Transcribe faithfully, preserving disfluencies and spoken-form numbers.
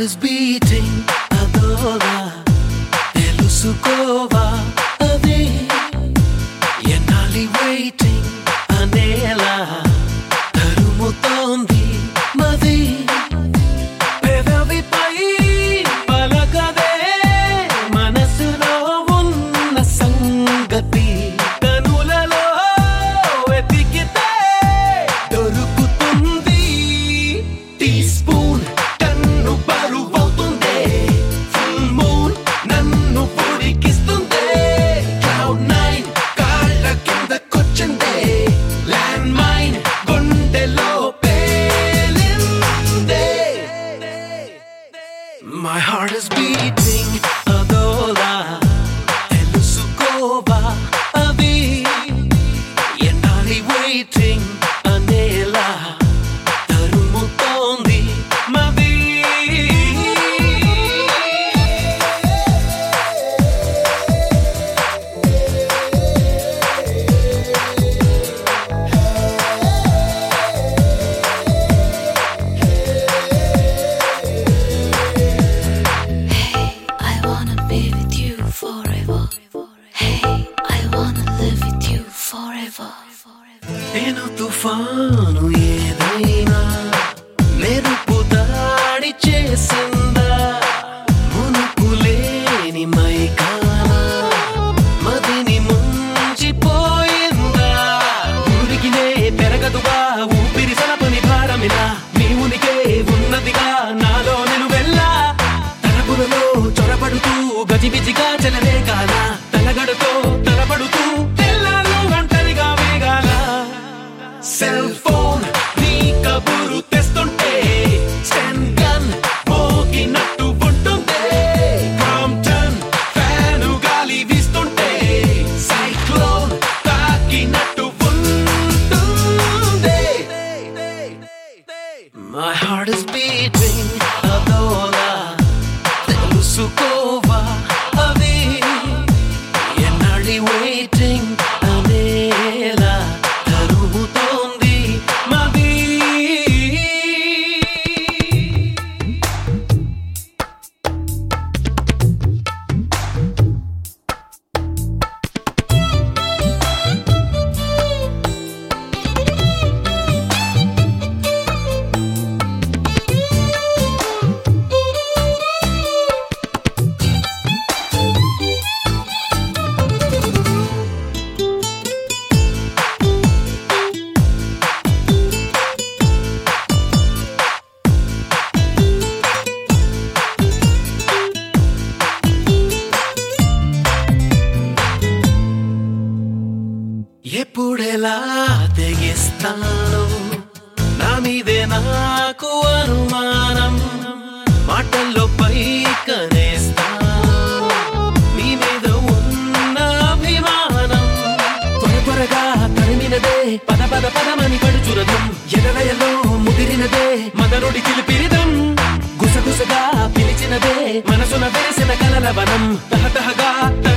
is beating అదోలా తెలుసుకోవా అది ఎన్నాలి waiting అనేలా తరుముతోంది మది పెదవిపై పలకదే మనసులో ఉన్న సంగతి కనులలో వెతికితే దొరుకుతుంది టీ స్పూన్ కన్ను బరువవుతుంది ఫుల్ మూన్ నన్ను పొడికిస్తుంది క్లౌడ్ నైన్ కాళ్ళ కిందకొచ్చింది ల్యాండ్ మైన్ గుండెలో పేలింది My heart is beating అదోలా తెలుసుకోవా అది ఎన్నాలి waiting అనేలా తరుముతోంది మది I wanna be with you forever. Hey, I wanna live with you forever. నేను తుఫాను ఏదైనా మెరుపు దాడి చేసిందా మునుపులేని మైకానా మదిని ముంచిపోయిందా ఊరికినే పెరగదుగా ఊపిరి సలపని భారమిలా నీ ఉనికే ఉన్నదిగా నాలో నిలువెల్లా తలపులలో చొరబడుతూ గజిబిజిగా చెలరే కాల తలగడుతో తలపడుతూ తెల్లారు ఒంటరిగా వేగాల సెల్ ఫోన్ నీ కబురు తెస్తుంటే స్టెన్ గన్ మోగినట్టు ఉంటుంది క్రాంప్టన్ ఫ్యాను గాలి వీస్తుంటే సైక్లోన్ తాకినట్టు ఉంటుంది My heart is beating అదోలా తెలుసుకోవా అది ఎన్నాళ్ళి waiting అనేలా తరుముతోంది మది ఎప్పుడెలా తెగిస్తాను నా మీదే నాకు అనుమానం మాటల్లో పైకనేస్తాను నీ మీద ఉన్న అభిమానం త్వర త్వరగా తరిమినదే పద పద పదమని పడుచురదం ఎడలయలో ముదిరినదే మదనుడి చిలిపిరిదం గుసగుసగా పిలిచినదే మనసున వేసిన కలల వనం తహతహగా